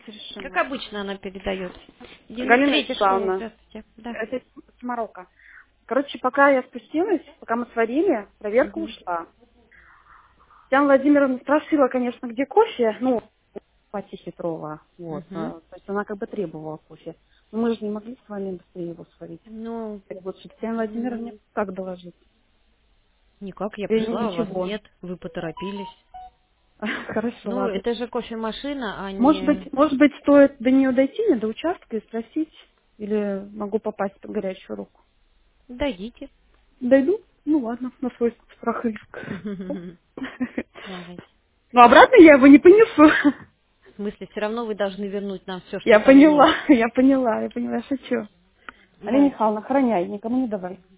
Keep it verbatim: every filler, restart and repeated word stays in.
Как совершенно. обычно она передает. девяносто Галина третья школа, Вячеславовна, здравствуйте. Да. это с Марокко. Короче, пока я спустилась, пока мы сварили, проверка Мгм. ушла. Татьяна Владимировна спросила, конечно, где кофе, ну, Пати Хитрова, вот, Мгм. а, то есть она как бы требовала кофе. Но мы же не могли с вами быстрее его сварить. Ну, Так вот, чтобы Татьяна Владимировна как доложить? никак, я Или пришла, а вас ничего. нет, вы поторопились. Хорошо, Ну, ладно. это же кофемашина, а Может не... быть, может быть, стоит до нее дойти, мне до участка и спросить, или могу попасть под горячую руку. Дойдите. Дойду? Ну ладно, на свой страх и риск. Давайте. Но обратно я его не понесу. В смысле, все равно вы должны вернуть нам все, что Я там есть. поняла, я поняла, я поняла, шучу. Алина Да. Михайловна, охраняй, никому не давай.